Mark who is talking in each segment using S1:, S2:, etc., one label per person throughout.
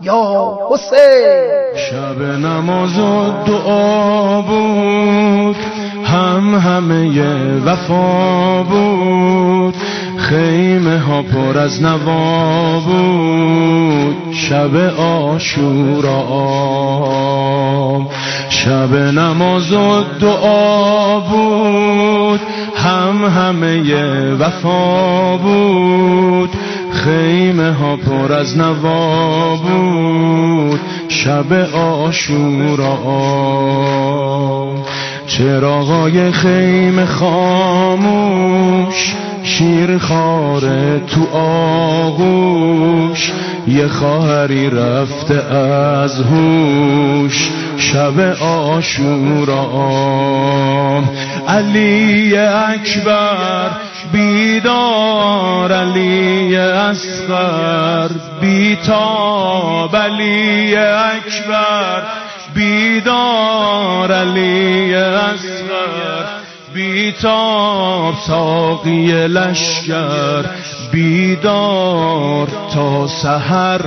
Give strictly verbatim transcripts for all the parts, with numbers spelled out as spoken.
S1: یا حسین.
S2: شب نماز و دعا بود، هم همه وفا بود، خیمه ها پر از نوا بود. شب عاشورا، شب نماز و دعا بود، هم همه وفا بود، خیمه ها پر از نوا بود. شب عاشورا، چراغای خیمه خاموش، شیر خاره تو آغوش، یه خواهری رفته از هوش. شب عاشورا، علی اکبر بیدار، علی اصغر بیتاب، علی اکبر بیدار، علی اصغر بیتاب، ساقی لشکر بیدار تا سحر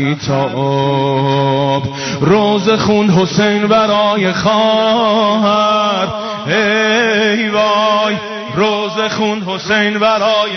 S2: بیتاب. روز خون حسین برای خواهر، ای وای روز خون حسین برای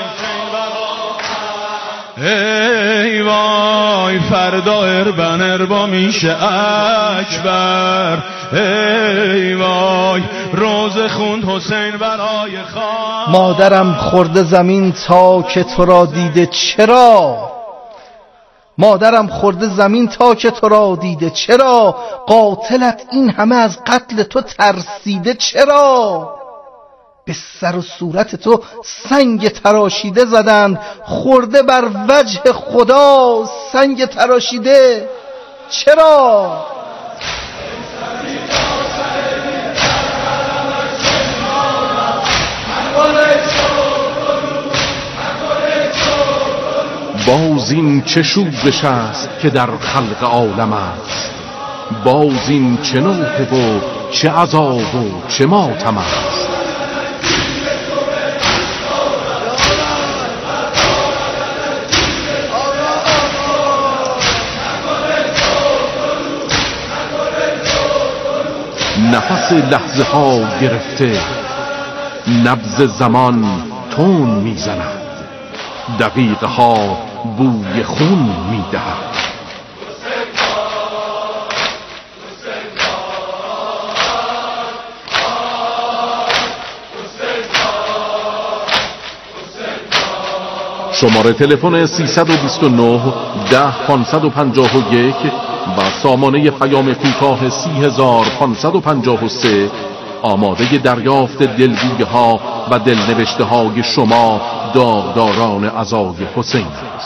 S2: ای وای، فردا اربن اربا میشه اکبر، ای وای روز خون حسین برای خواهر.
S1: مادرم خورده زمین تا که تو را دیده چرا، مادرم خورده زمین تا که تو را دیده چرا، قاتلت این همه از قتل تو ترسیده چرا. به سر و صورت تو سنگ تراشیده زدند، خورده بر وجه خدا سنگ تراشیده چرا.
S3: باز این چه شورش است که در خلق عالم است، باز این چه نوحه و چه عذاب و چه ماتم است. نفس لحظه ها گرفته، نبض زمان تون میزند، دقیقه ها بوی خون میدهد. شماره تلفن سیصد و بیست و نه ده پانصد و پنجاه و یک و سامانه پیام کوتاه سی هزار پانصد و پنجاه و سه آماده دریافت دلگویه ها و دلنوشته های شما داغداران عزای حسین است.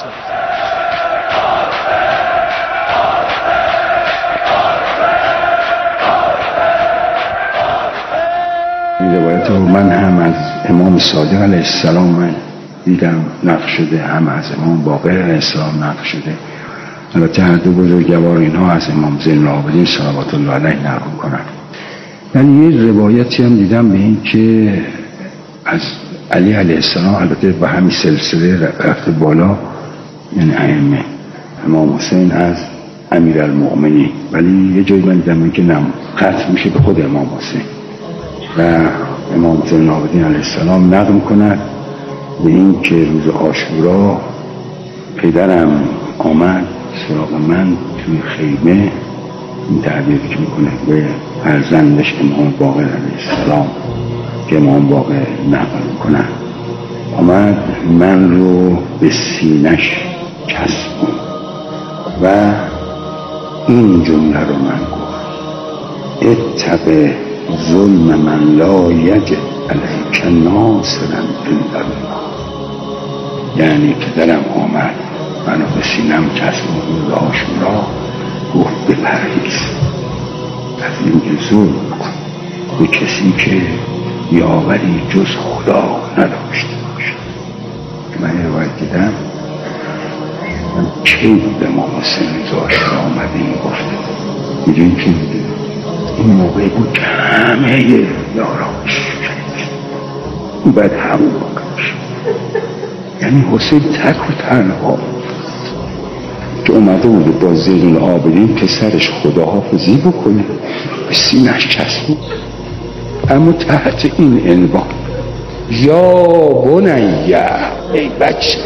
S4: این روایت رو من هم از امام صادق علیه السلام من دیدم نقل شده، هم از امام باقر علیه السلام نقل شده. البته هر دو بزرگوار اینها از امام زین العابدین صلوات الله علیه نقل کنن. ولی یه روایتی هم دیدم به این که از علی علیه السلام، البته با همین سلسله رفته بالا، یعنی ائمه، امام حسین از امیرالمؤمنین، ولی یه جایی من دیدم که نم ختم میشه به خود امام حسین و امام زین العابدین علیه السلام نقل میکند به این که روز عاشورا پدرم آمد سراغ من توی خیمه، این تعبیر که میکنه به فرزندش امام باقر علیه السلام که امام باقر نقل میکنه، آمد من رو به سینش چسبون و این جمله رو من گفت: اتق ظلم من لا یجد علیک ناصرا الا الله. یعنی پدرم آمد منو به سینم چسبون روز عاشورا، گفت بپرهیز از این که ظلم کن به کسی که یاوری جز خدا نداشته باشد. من یه روایت دیدم من کی بودم امام حسین روز عاشورا آمده این گفته، میدونی که این موقعی بود که همه یاراش شدید اون باید همون باقی باشه. یعنی حسین تک و تنها که اومده بوده با زین العابدین پسرش خداحافظی بکنه، به سینه‌اش چسبید. اما تحت این عنوان یا بنیه، ای بچه،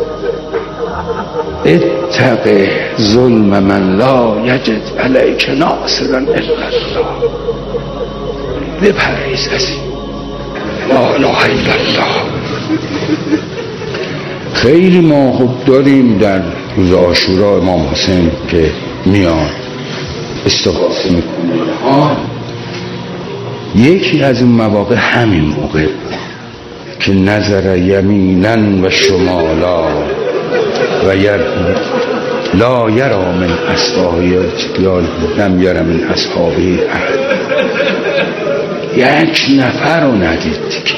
S4: اتق ظلم من لا یجد علیک ناصرا الا الله، بپرهیز از این لا اله الا الله. خیلی ما خوب داریم در روز عاشورا امام حسین که میاد استغاثه میکنه. یکی از این مواقع همین موقع که نظر یمینا و شمالا و یر لا یرا من اصحابه یا لم یرا من اصحابه احد، یک نفر رو ندید که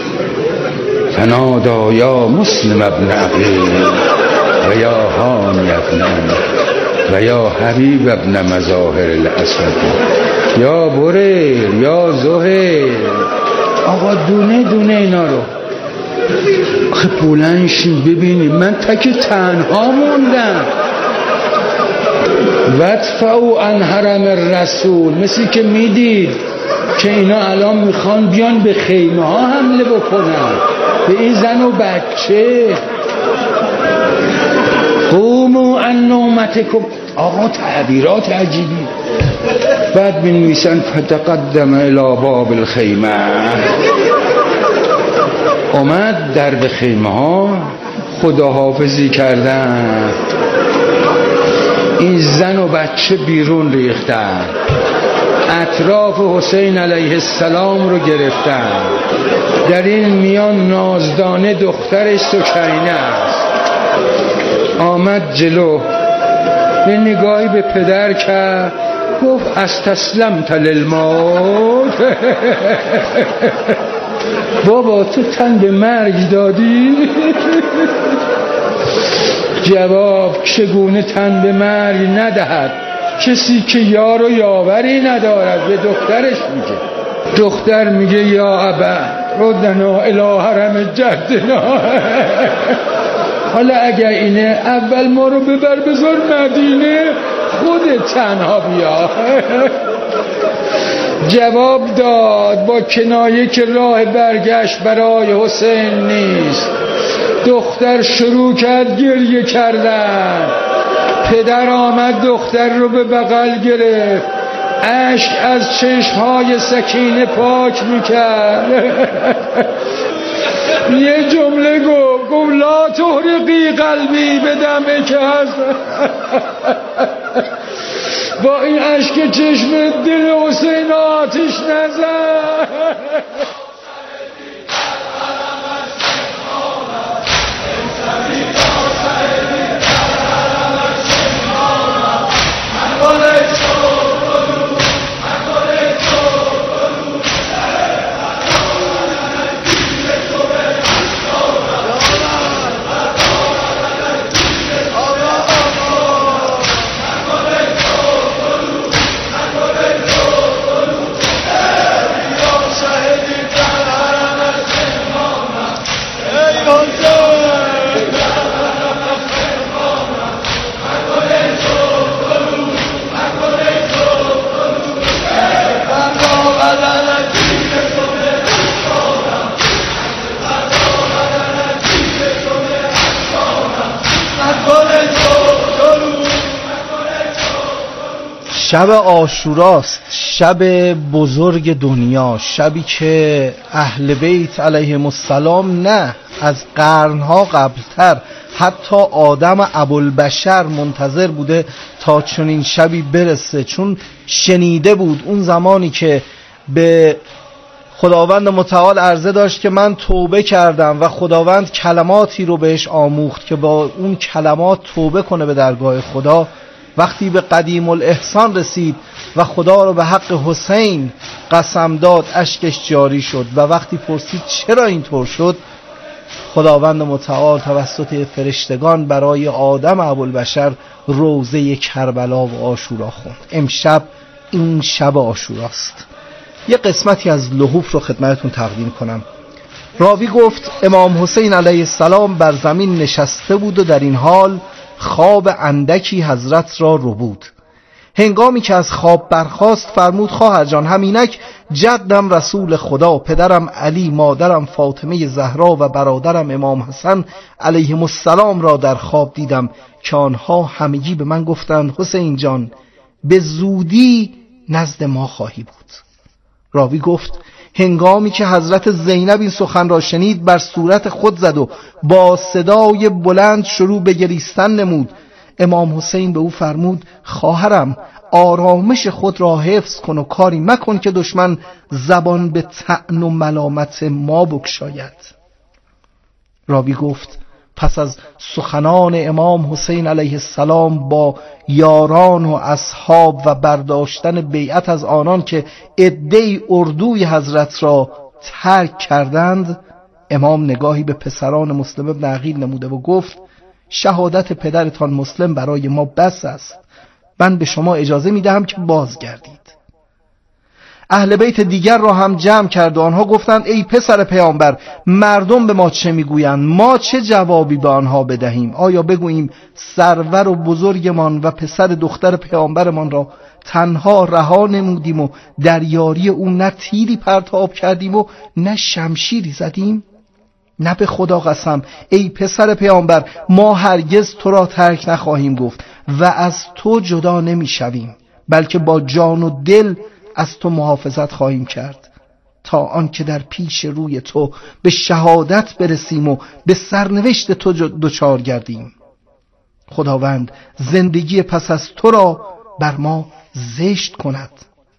S4: فنادا یا مسلم ابن عقیل و یا هانی ابن و یا حبیب ابن مظاهر الاسد یا بریر یا زهیر. آقا دونه دونه اینا رو خب بلنشین ببینید. من تک تنها موندم. ودفعوا عن حرم الرسول، مثل که میدید که اینا الان میخوان بیان به خیمه ها حمله بکنن، به این زن و بچه. قوموا عن نومتکم. آقا تعبیرات عجیبی. بعد بنویسن فتقدم الی باب الخیمه، اومد در به خیمه ها خداحافظی کردن. این زن و بچه بیرون ریختن، اطراف حسین علیه السلام رو گرفتن. در این میان نازدانه دخترش سکینه است. آمد جلو، به نگاهی به پدر کرد، گفت استسلمت للموت. بابا تو تن به مرگ دادی؟ جواب چگونه تن به مرگ ندهد کسی که یار و یاوری ندارد؟ به دخترش میگه. دختر میگه یا ابا ردنا الی حرم جدنا. حالا اگر اینه اول ما رو ببر بذار مدینه، خودت تنها بیا. جواب داد با کنایه که راه برگشت برای حسین نیست. دختر شروع کرد گریه کردن. پدر آمد دختر رو به بغل گرفت، اشک از چشمهای سکینه پاک میکرد. یه جمله گفت، گفت لا تحرقی قلبی به دمه که هست. با این اشک چشم دل حسین آتش نزد.
S1: شب عاشوراست، شب بزرگ دنیا، شبی که اهل بیت علیهم السلام نه از قرنها قبلتر حتی آدم ابوالبشر منتظر بوده تا چنین شبی برسه، چون شنیده بود اون زمانی که به خداوند متعال عرضه داشت که من توبه کردم و خداوند کلماتی رو بهش آموخت که با اون کلمات توبه کنه به درگاه خدا. وقتی به قدیم الاحسان رسید و خدا رو به حق حسین قسم داد، اشکش جاری شد و وقتی پرسید چرا اینطور شد، خداوند متعال توسط فرشتگان برای آدم ابوالبشر روزه کربلا و عاشورا خوند. امشب این شب عاشوراست. یه قسمتی از لحوف رو خدمتتون تقدیم کنم. راوی گفت امام حسین علیه السلام بر زمین نشسته بود و در این حال خواب اندکی حضرت را ربود. هنگامی که از خواب برخاست فرمود خواهر جان، همینک جدم رسول خدا، پدرم علی، مادرم فاطمه زهرا و برادرم امام حسن علیهم السلام را در خواب دیدم که آنها همگی به من گفتند حسین جان به زودی نزد ما خواهی بود. راوی گفت هنگامی که حضرت زینب این سخن را شنید بر صورت خود زد و با صدای بلند شروع به گریستن نمود. امام حسین به او فرمود خواهرم آرامش خود را حفظ کن و کاری مکن که دشمن زبان به طعن و ملامت ما بگشاید. راوی گفت پس از سخنان امام حسین علیه السلام با یاران و اصحاب و برداشتن بیعت از آنان که عده‌ای اردوی حضرت را ترک کردند، امام نگاهی به پسران مسلم ابن عقیل نموده و گفت شهادت پدرتان مسلم برای ما بس است، من به شما اجازه میدهم که بازگردید. اهل بیت دیگر را هم جمع کرد و آنها گفتند ای پسر پیامبر، مردم به ما چه میگویند؟ ما چه جوابی به آنها بدهیم؟ آیا بگوییم سرور و بزرگمان و پسر دختر پیامبرمان را تنها رها نمودیم و در یاری او نه تیری پرتاب کردیم و نه شمشیری زدیم؟ نه به خدا قسم ای پسر پیامبر، ما هرگز تو را ترک نخواهیم گفت و از تو جدا نمیشویم، بلکه با جان و دل از تو محافظت خواهیم کرد تا آن که در پیش روی تو به شهادت برسیم و به سرنوشت تو دچار گردیم. خداوند زندگی پس از تو را بر ما زشت کند.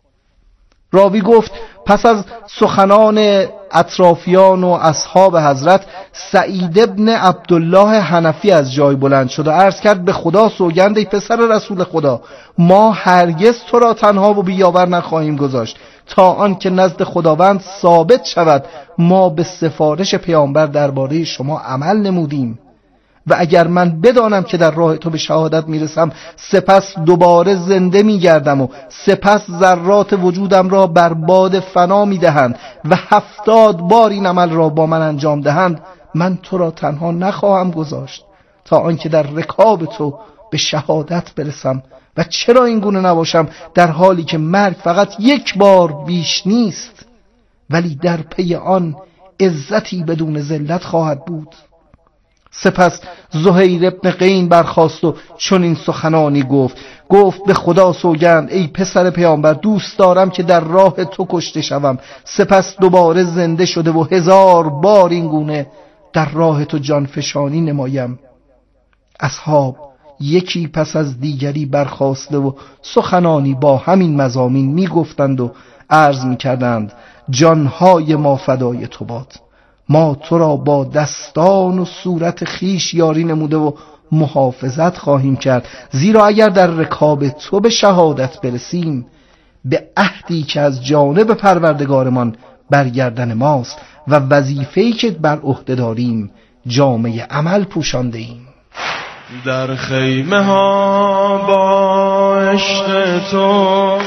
S1: راوی گفت پس از سخنان اطرافیان و اصحاب حضرت سعید ابن عبدالله حنفی از جای بلند شد و عرض کرد به خدا سوگند ای پسر رسول خدا، ما هرگز تو را تنها و بیاور نخواهیم گذاشت تا آن که نزد خداوند ثابت شود ما به سفارش پیامبر درباره شما عمل نمودیم و اگر من بدانم که در راه تو به شهادت میرسم سپس دوباره زنده میگردم و سپس ذرات وجودم را بر باد فنا میدهند و هفتاد بار این عمل را با من انجام دهند، من تو را تنها نخواهم گذاشت تا آنکه در رکاب تو به شهادت برسم. و چرا این گونه نباشم در حالی که مرگ فقط یک بار بیش نیست ولی در پی آن عزتی بدون ذلت خواهد بود. سپس زهیر ابن قین برخاست و چون این سخنانی گفت گفت به خدا سوگند ای پسر پیامبر، دوست دارم که در راه تو کشته شوم سپس دوباره زنده شده و هزار بار این گونه در راه تو جانفشانی نمایم. اصحاب یکی پس از دیگری برخاسته و سخنانی با همین مضامین می گفتند و عرض می کردند جانهای ما فدای تو باد، ما تو را با دستان و صورت خیش یاری نموده و محافظت خواهیم کرد، زیرا اگر در رکاب تو به شهادت برسیم به عهدی که از جانب پروردگارمان برگردن ماست و وظیفه‌ای که بر عهده داریم جامه عمل پوشانده ایم.
S2: در خیمه ها با عشق تو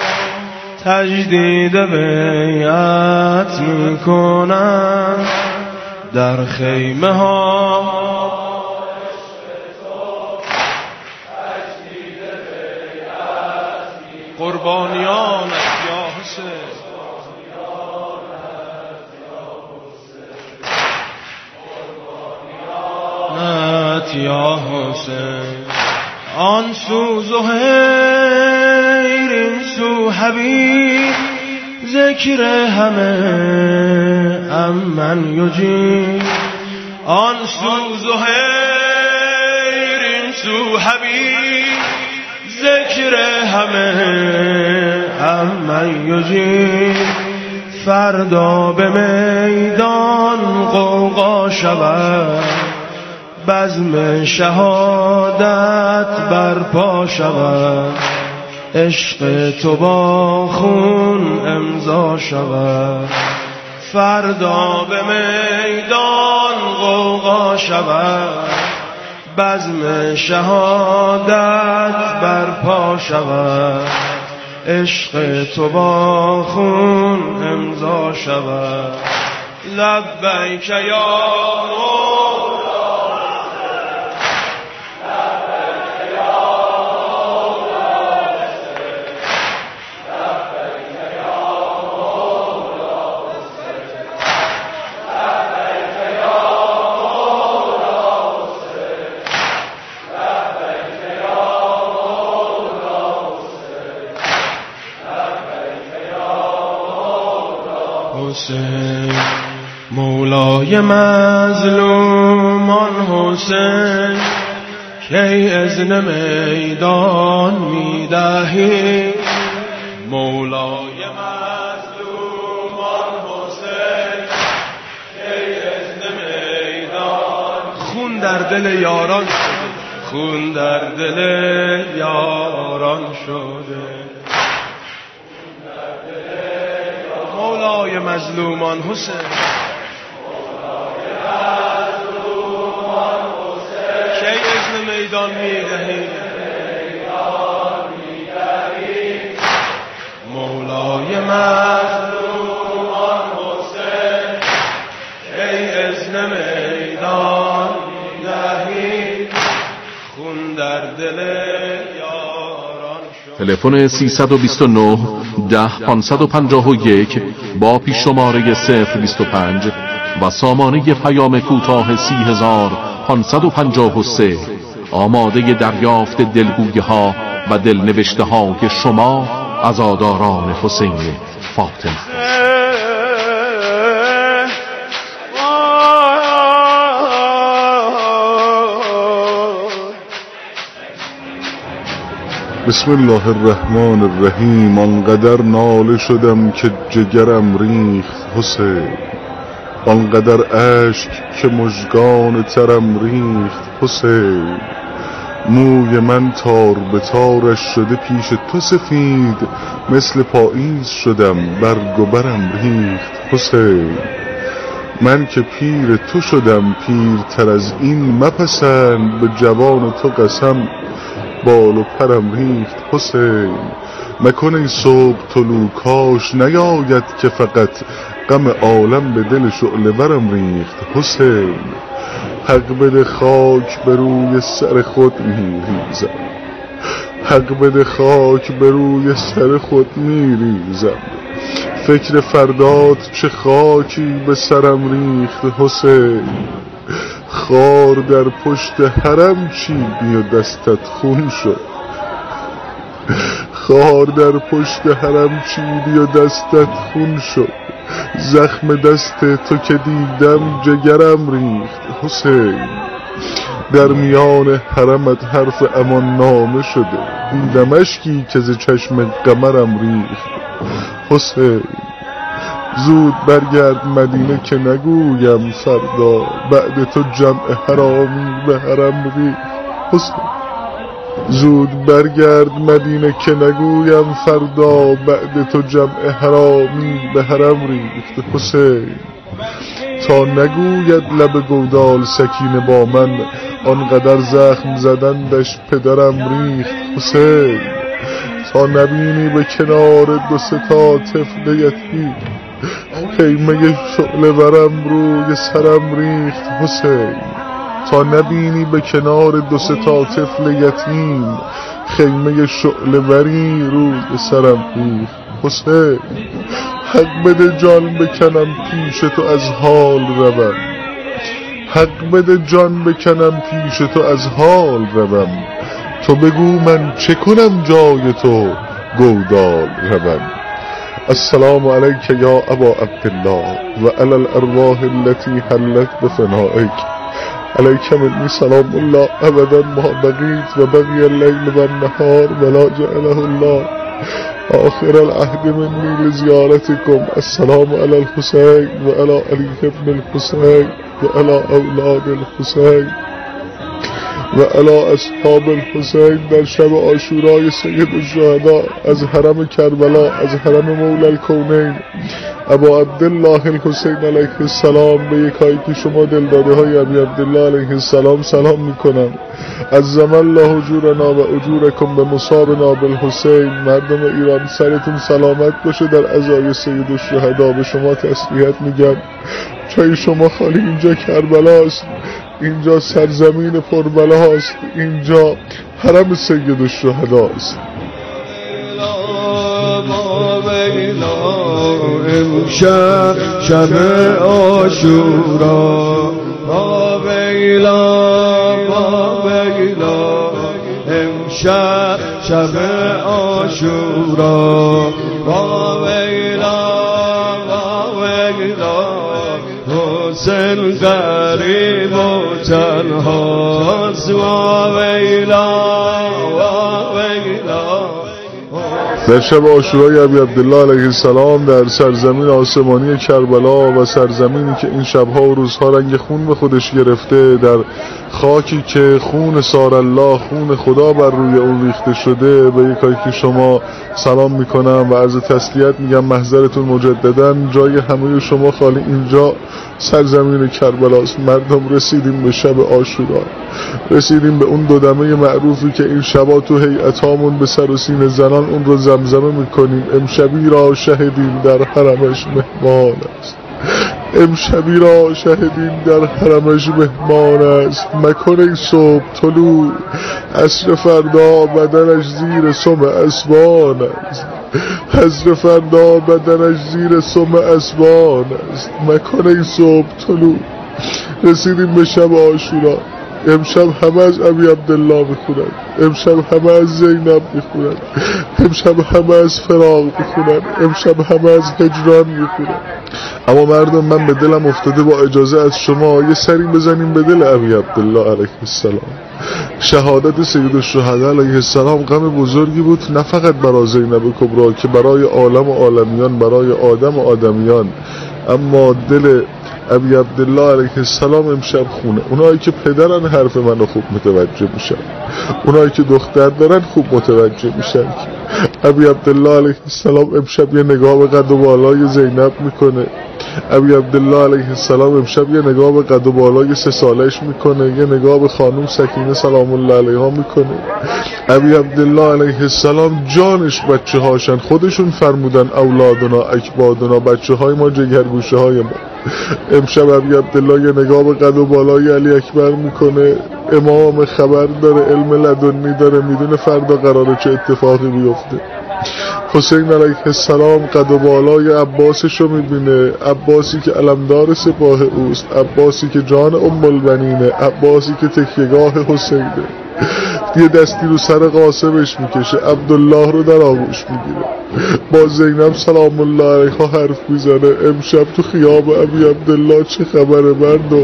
S2: تجدید بیعت می کنم، در خیمه ها قربانیانت یا حسین، قربانیانت یا حسین. آن سو زهیر این سو حبیب، ذکر همه امن یجیب. آن سو زهیر این سو حبیب، ذکر همه امن یجیب. فردا به میدان غوغا شود، بزم شهادت برپا شود. عشق تو با خون امضا شود، فردا به میدان غوغا شود. بزم شهادت برپا شود، عشق تو با خون امضا شود. لبیک یا مولا، لبیک حسین، مولای مظلومان حسین، کی اذن میدان میدهی؟ مولای مظلومان حسین، کی اذن میدان؟ خون در دل یاران شده، خون در دل یاران شده. مولای مظلومان حسین، کی اذن میدان میدهی؟ مولای مظلومان حسین، کی اذن میدان میدهی؟ خون در دل یاران شد.
S3: تلفن سیصد و بیست و نه ده پانصد و پنجاه و یک با پیش شماره صفر بیست و پنج و سامانه پیام کوتاه سی هزار پانصد و پنجاه و سه آماده دریافت دلگویه ها و دلنوشته های شما عزاداران حسین فاطمه.
S5: بسم الله الرحمن الرحیم. آنقدر ناله شدم که جگرم ریخت حسین، آنقدر اشک که مژگان ترم ریخت حسین. موی من تار به تارش شده پیش تو سفید، مثل پاییز شدم برگ و برم ریخت حسین. من که پیر تو شدم پیرتر از این مپسند، به جوان تو قسم بال و پرم ریخت حسین. مکن ای صبح طلوع کاش نیاید که فقط غم عالم به دل شعله ورم ریخت حسین. حق بده خاک به روی سر خود میریزم، حق بده خاک به روی سر خود میریزم. فکر فردات چه خاکی به سرم ریخت حسین. خار در پشت حرم چیدی و دستت خون شد، خار در پشت حرم چیدی و دستت خون شد. زخم دست تو که دیدم جگرم ریخت حسین. در میان حرمت حرف امان نامه شده، دیدم اشکی که ز چشم قمرم ریخت حسین. زود برگرد مدینه که نگویم فردا، بعد تو جمع حرامی به حرم ریخت حسین. زود برگرد مدینه که نگویم فردا، بعد تو جمع حرامی به حرم ریخت حسین. تا نگوید لب گودال سکینه با من، آنقدر زخم زدندش پدرم ریخت حسین. تا نبینی به کنار دو سه تا طفل یتیم، خیمه شعله ورم روی سرم ریخت حسین. تا نبینی به کنار دو سه تا طفل یتیم، خیمه شعله وری روی سرم ریخت حسین. حق بده جان بکنم پیش تو از حال روم، حق بده جان بکنم پیش تو از حال روم. تو بگو من چه کنم جای تو گودال روم. السلام علیک یا ابا عبدالله و علی الارواح التي حلت بفنائک. علیک منی سلام الله ابدا ما بقیت و بقی اللیل و النهار ولا جعله الله آخر العهد منی لزیارتکم. السلام علی الحسین و علی علی ابن الحسین و علی اولاد الحسین و علی اصحاب الحسین. در شب عاشورای سید الشهدا از حرم کربلا، از حرم مولا الکونین ابا عبدالله الحسین علیه السلام به یکایی که شما دلداده های ابی عبدالله علیه السلام سلام میکنم. از زمان الله اجورنا و اجورکم به مصابنا بالحسین. مردم ایران سرتون سلامت باشه. در عزای سید الشهدا به شما تسلیت میگم. چای شما خالی اینجا کربلاست، اینجا سرزمین پربلا است، اینجا حرم سید الشهداست.
S2: امشب شب عاشورا با بیلا با بیلا، امشب شب عاشورا با بیلا با حسین غریب و تنهاست و ویلا و ویلا.
S5: در شب عاشورای ابی عبدالله علیه السلام در سرزمین آسمانی کربلا و سرزمینی که این شبها و روزها رنگ خون به خودش گرفته، در خاکی که خون سار الله، خون خدا بر روی اون ریخته شده، به یکایی که شما سلام میکنم و عرض تسلیت میگم محضرتون مجددا. جای همه شما خالی، اینجا سرزمین کربلاست. مردم رسیدیم به شب عاشورا، رسیدیم به اون دو دمه معروفی که این شبا تو هیئتامون به سر و سینه زنان اون رو زمزمه میکنیم. امشبی را شهدیم در حرمش مهمان است، امشبی را شهدیم در حرمش مهمان است. مکن صبح طلوع، عصر فردا بدنش زیر سم اسبان است، عصر فردا بدنش زیر سم اسبان است. مکن صبح طلوع. رسیدیم به شب عاشورا. امشب همه از ابی عبدالله میخونن، امشب همه از زینب میخونن، امشب همه از فراق میخونن، امشب همه از هجران میخونن. اما مردم، من به دلم افتاده با اجازه از شما یه سری بزنیم به دل ابی عبدالله علیه السلام. شهادت سید الشهدا علیه السلام غم بزرگی بود، نه فقط برای زینب کبرا که برای عالم و عالمیان، برای آدم و آدمیان. اما دل ابی عبدالله علیه السلام امشب خونه. اونایی که پدرن حرف منو خوب متوجه میشن، اونایی که دختر دارن خوب متوجه میشن. ابی عبدالله علیه السلام امشب یه نگاه به قد و بالای زینب میکنه. ابی عبدالله علیه السلام امشب یه نگاه به قد و بالای سه سالش میکنه، یه نگاه به خانم سکینه سلام الله علیها میکنه. ابی عبدالله علیه السلام جانش بچه هاشن، خودشون فرمودن اولادنا اکبادنا، بچه های ما جگرگوشه های ما. امشب ابی عبدالله یه نگاه به قد و بالای علی اکبر میکنه. امام خبر داره، علم لدنی داره، میدونه فردا قراره چه اتفاقی بیفته. حسین علیه السلام قد و بالای عباسش رو میبینه، عباسی که علمدار سپاه اوست، عباسی که جان ام البنینه، عباسی که تکیهگاه حسینه. یه دستی رو سر قاسمش میکشه، عبدالله رو در آغوش میگیره، با زینب سلام الله علیها حرف میزنه. امشب تو خیاب ابی عبدالله چه خبره مردم؟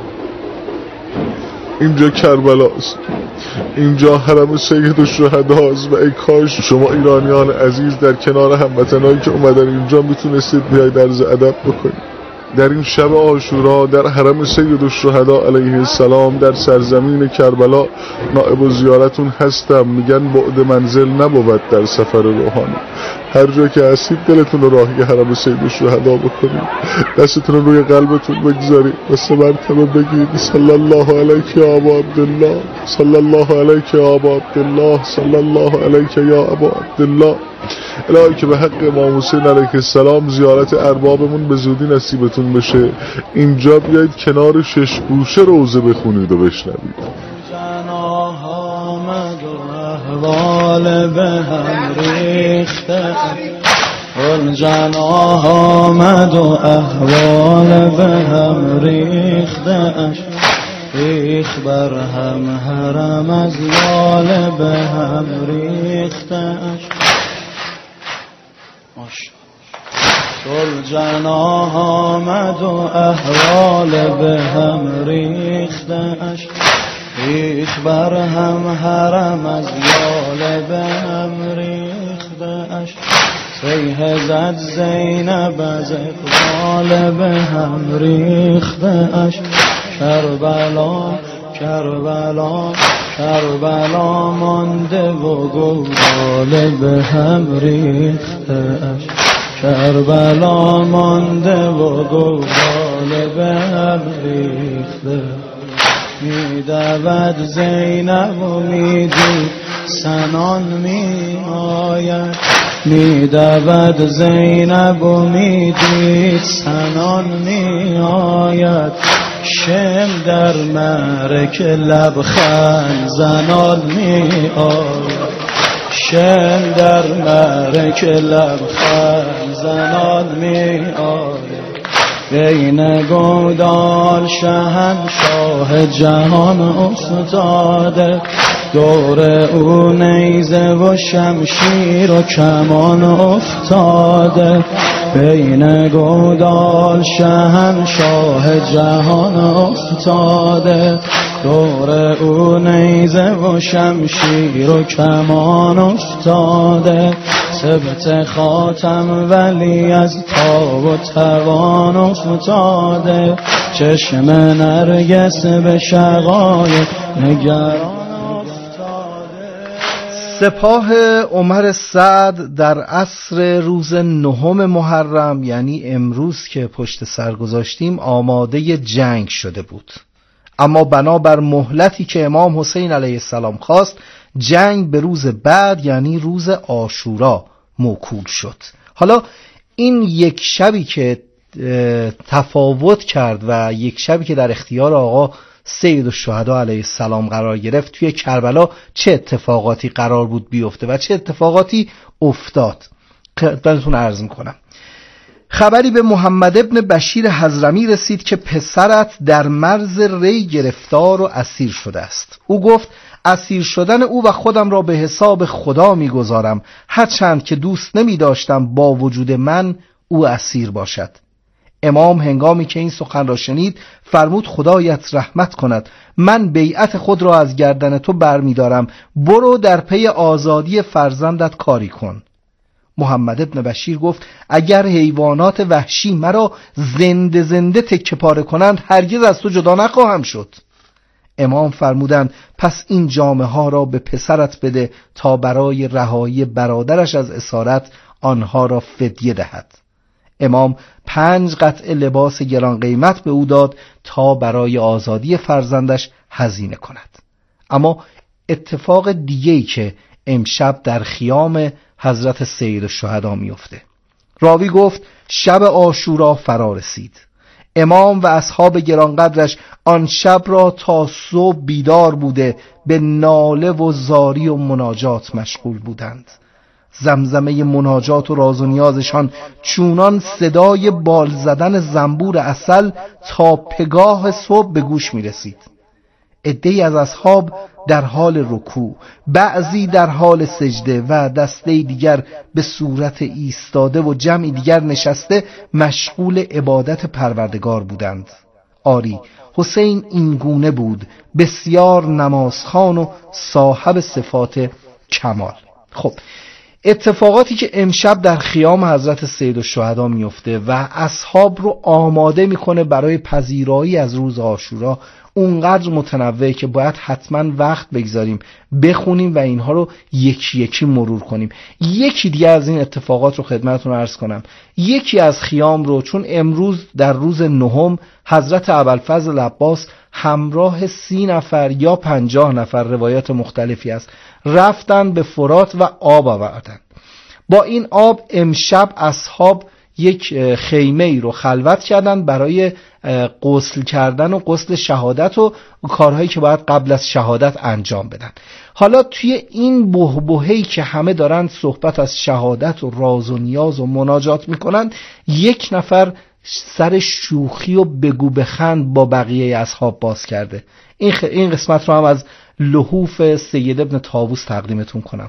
S5: اینجا کربلاست، اینجا حرم سید الشهداست. و ای کاش شما ایرانیان عزیز در کنار هموطنایی که اومدن اینجا میتونستید بیاید عرض ادب بکنید. در این شب عاشورا در حرم سید الشهدا علیه السلام در سرزمین کربلا نائب الزیارتون هستم. میگن بعد منزل نبود در سفر روحانی. هر جا که هستید دلتون رو راهی حرم سید الشهدا بکنید، دستتون رو روی قلبتون بگذارید و سه مرتبه بگید صلی الله علیک یا ابا عبدالله، صلی الله علیک یا ابا عبدالله، صلی الله علیک یا ابا عبدالله. الهی که به حق امام حسین علیه السلام زیارت اربابمون به زودی نصیبتون بشه. اینجا بیایید کنار شش گوشه روزه بخونید و بشنوید.
S2: احوال به هم ریخته، گل جناح آمد و احوال به هم ریخته، ریخ بر هم حرم از یال به هم ریخته. گل جناح آمد و احوال به هم ریخته، ریخ بر هم حرم از یال به هم ریخته. سیه زد زینب از اقبال به هم ریخته. کربلا کربلا کربلا مانده و گودال به هم ریخته. کربلا مانده و گودال به هم ریخته. میدود زینب و میدید سنان می آید، میدود زینب و میدید سنان می آید. شم در مرک لبخند زنان می آید، شم در مرک لبخند زنان می آید. بین گودال شهنشاه جهان افتاده، دور او نیزه و شمشیر و کمان افتاده، بین گودال شهنشاه جهان افتاده. دور او نیزه و شمشیر و کمان افتاده، ثبت خاتم ولی از تاب و توان افتاده. چشم نرگس به شقای نگران افتاده.
S1: سپاه عمر سعد در عصر روز نهم محرم، یعنی امروز که پشت سر گذاشتیم، آماده جنگ شده بود، اما بنابر مهلتی که امام حسین علیه السلام خواست، جنگ به روز بعد یعنی روز عاشورا موکول شد. حالا این یک شبی که تفاوت کرد و یک شبی که در اختیار آقا سید الشهدا علیه السلام قرار گرفت، توی کربلا چه اتفاقاتی قرار بود بیفته و چه اتفاقاتی افتاد خدمتتون عرض میکنم. خبری به محمد ابن بشیر حضرمی رسید که پسرت در مرز ری گرفتار و اسیر شده است. او گفت اسیر شدن او و خودم را به حساب خدا میگذارم، هرچند که دوست نمی داشتم با وجود من او اسیر باشد. امام هنگامی که این سخن را شنید فرمود خدایت رحمت کند، من بیعت خود را از گردن تو برمی دارم، برو در پی آزادی فرزندت کاری کن. محمد ابن بشیر گفت اگر حیوانات وحشی مرا زنده زنده تکه پاره کنند هرگز از تو جدا نخواهم شد. امام فرمودند پس این جامه ها را به پسرت بده تا برای رهایی برادرش از اسارت آنها را فدیه دهد. امام پنج قطعه لباس گران قیمت به او داد تا برای آزادی فرزندش هزینه کند. اما اتفاق دیگه‌ای که امشب در خیام حضرت سید الشهدا میفته. راوی گفت شب عاشورا فرا رسید. امام و اصحاب گرانقدرش آن شب را تا صبح بیدار بوده به ناله و زاری و مناجات مشغول بودند. زمزمه مناجات و راز و نیازشان چونان صدای بال زدن زنبور عسل تا پگاه صبح به گوش می رسید. عده‌ای از اصحاب در حال رکوع، بعضی در حال سجده و دسته دیگر به صورت ایستاده و جمعی دیگر نشسته مشغول عبادت پروردگار بودند. آری حسین این گونه بود، بسیار نمازخوان و صاحب صفات کمال. خب اتفاقاتی که امشب در خیام حضرت سید الشهدا میفته و اصحاب رو آماده میکنه برای پذیرایی از روز عاشورا اونقدر متنوعه که باید حتما وقت بگذاریم بخونیم و اینها رو یکی یکی مرور کنیم. یکی دیگه از این اتفاقات رو خدمتتون عرض کنم. یکی از خیام رو، چون امروز در روز نهم حضرت ابوالفضل عباس همراه سی نفر یا پنجاه نفر، روایات مختلفی است، رفتن به فرات و آب آوردن. با این آب امشب اصحاب یک خیمه ای رو خلوت کردن برای غسل کردن و غسل شهادت و کارهایی که باید قبل از شهادت انجام بدن. حالا توی این بحبوحه‌ای که همه دارن صحبت از شهادت و راز و نیاز و مناجات میکنن، یک نفر سر شوخی و بگو بخند با بقیه اصحاب باز کرده. این, خ... این قسمت رو هم از لحوف سید ابن طاووس تقدیمتون کنم.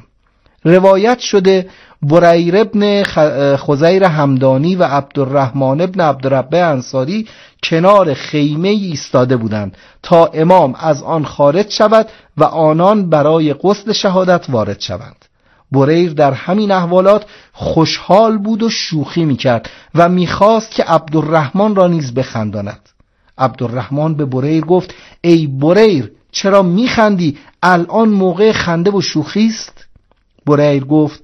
S1: روایت شده بریر ابن خزیر همدانی و عبدالرحمن ابن عبدالرب انصاری کنار خیمه ایستاده بودند تا امام از آن خارج شود و آنان برای غسل شهادت وارد شوند. بریر در همین احوالات خوشحال بود و شوخی میکرد و میخواست که عبدالرحمن را نیز بخنداند. عبدالرحمن به بریر گفت ای بریر چرا میخندی؟ الان موقع خنده و شوخی است؟ بریر گفت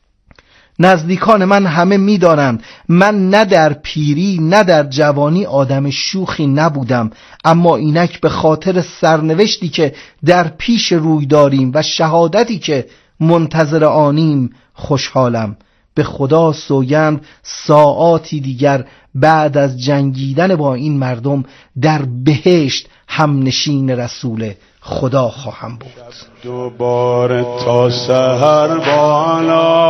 S1: نزدیکان من همه میدانند من نه در پیری نه در جوانی آدم شوخی نبودم، اما اینک به خاطر سرنوشتی که در پیش روی داریم و شهادتی که منتظر آنیم خوشحالم. به خدا سوگند ساعاتی دیگر بعد از جنگیدن با این مردم در بهشت همنشین رسول خدا خواهم بود.
S6: دوباره تا سحر بالا